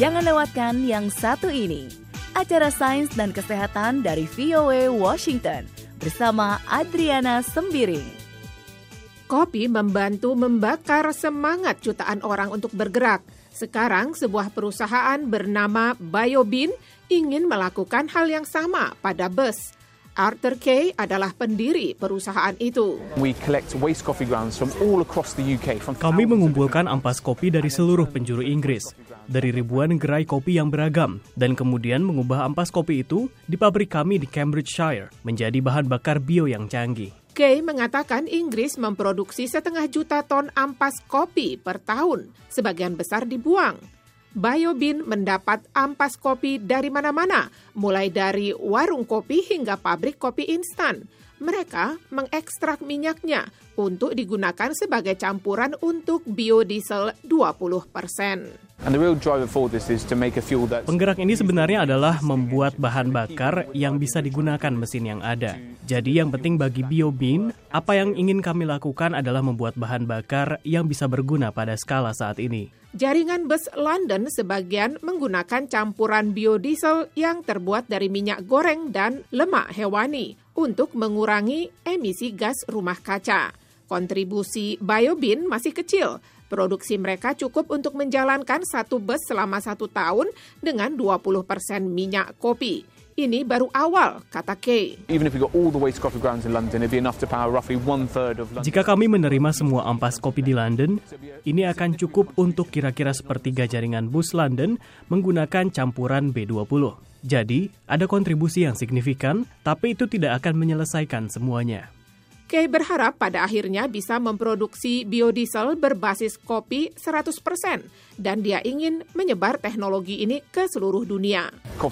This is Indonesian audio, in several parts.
Jangan lewatkan yang satu ini. Acara Sains dan Kesehatan dari VOA Washington bersama Adriana Sembiring. Kopi membantu membakar semangat jutaan orang untuk bergerak. Sekarang sebuah perusahaan bernama BioBean ingin melakukan hal yang sama pada bus. Arthur Kay adalah pendiri perusahaan itu. Kami mengumpulkan ampas kopi dari seluruh penjuru Inggris, dari ribuan gerai kopi yang beragam, dan kemudian mengubah ampas kopi itu di pabrik kami di Cambridgeshire menjadi bahan bakar bio yang canggih. Kay mengatakan Inggris memproduksi 500 juta ton ampas kopi per tahun, sebagian besar dibuang. BioBean mendapat ampas kopi dari mana-mana, mulai dari warung kopi hingga pabrik kopi instan. Mereka mengekstrak minyaknya untuk digunakan sebagai campuran untuk biodiesel 20%. Penggerak ini sebenarnya adalah membuat bahan bakar yang bisa digunakan mesin yang ada. Jadi yang penting bagi BioBean, apa yang ingin kami lakukan adalah membuat bahan bakar yang bisa berguna pada skala saat ini. Jaringan bus London sebagian menggunakan campuran biodiesel yang terbuat dari minyak goreng dan lemak hewani untuk mengurangi emisi gas rumah kaca. Kontribusi BioBean masih kecil. Produksi mereka cukup untuk menjalankan satu bus selama 1 tahun dengan 20% minyak kopi. Ini baru awal, kata Kay. Jika kami menerima semua ampas kopi di London, ini akan cukup untuk kira-kira sepertiga jaringan bus London menggunakan campuran B20. Jadi, ada kontribusi yang signifikan, tapi itu tidak akan menyelesaikan semuanya. Kay berharap pada akhirnya bisa memproduksi biodiesel berbasis kopi 100% dan dia ingin menyebar teknologi ini ke seluruh dunia.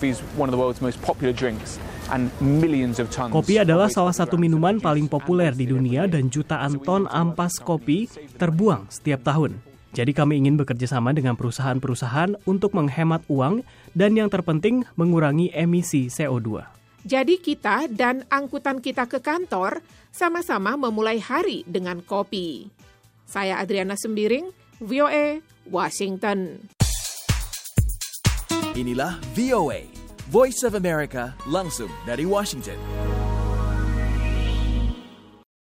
Kopi adalah salah satu minuman paling populer di dunia dan jutaan ton ampas kopi terbuang setiap tahun. Jadi kami ingin bekerja sama dengan perusahaan-perusahaan untuk menghemat uang dan yang terpenting mengurangi emisi CO2. Jadi kita dan angkutan kita ke kantor sama-sama memulai hari dengan kopi. Saya Adriana Sembiring, VOA, Washington. Inilah VOA, Voice of America, langsung dari Washington.